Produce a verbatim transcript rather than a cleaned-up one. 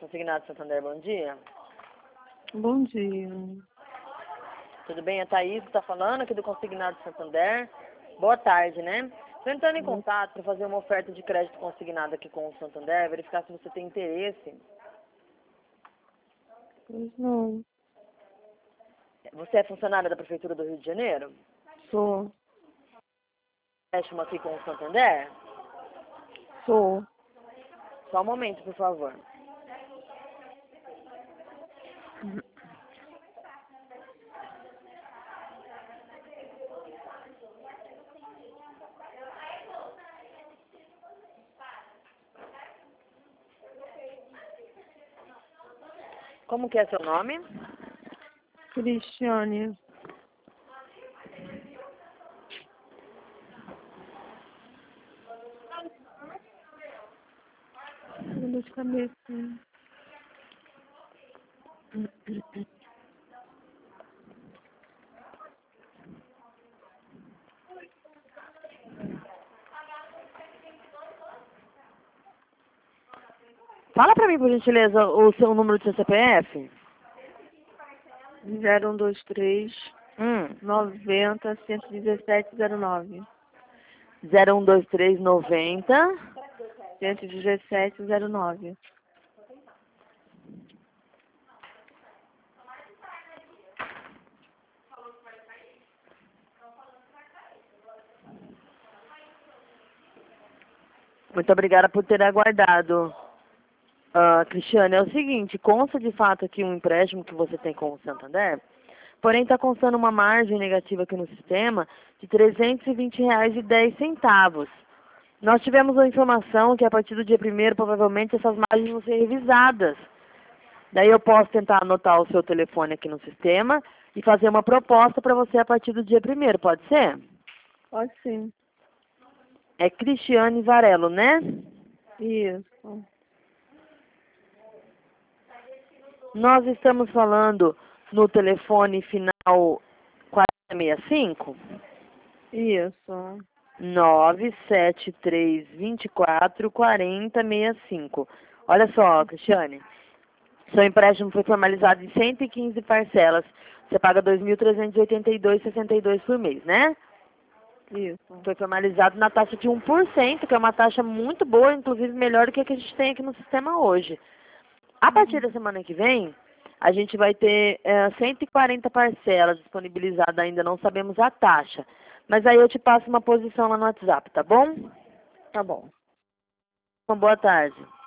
Consignado Santander, bom dia. Bom dia. Tudo bem? A Thaís está falando aqui do Consignado Santander. Boa tarde, né? Estou entrando em contato para fazer uma oferta de crédito consignado aqui com o Santander, verificar se você tem interesse. Pois não. Você é funcionária da Prefeitura do Rio de Janeiro? Sou. Empréstimo aqui com o Santander? Sou. Só um momento, por favor. Como que é seu nome? Cristiane. Dor de cabeça. Fala pra mim, por gentileza, o seu o número do seu C P F. zero um dois três, Hum. noventa, cento e dezessete, zero nove. zero um dois três noventa. cento e dezessete, zero nove. Muito obrigada por ter aguardado. Ah, Cristiane, é o seguinte, consta de fato aqui um empréstimo que você tem com o Santander, porém está constando uma margem negativa aqui no sistema de trezentos e vinte reais e dez centavos. Nós tivemos a informação que a partir do dia primeiro, provavelmente, essas margens vão ser revisadas. Daí eu posso tentar anotar o seu telefone aqui no sistema e fazer uma proposta para você a partir do dia primeiro, pode ser? Pode sim. É Cristiane Varelo, né? Isso. Nós estamos falando no telefone final quatro seis cinco? Isso. nove sete três, dois quatro, quatro zero seis cinco. Olha só, Cristiane. Seu empréstimo foi formalizado em cento e quinze parcelas. Você paga dois mil trezentos e oitenta e dois reais e sessenta e dois centavos por mês, né? Isso. Foi formalizado na taxa de um por cento, que é uma taxa muito boa, inclusive melhor do que a que a gente tem aqui no sistema hoje. A partir da semana que vem, a gente vai ter é, cento e quarenta parcelas disponibilizadas, ainda não sabemos a taxa. Mas aí eu te passo uma posição lá no WhatsApp, tá bom? Tá bom. Uma boa tarde.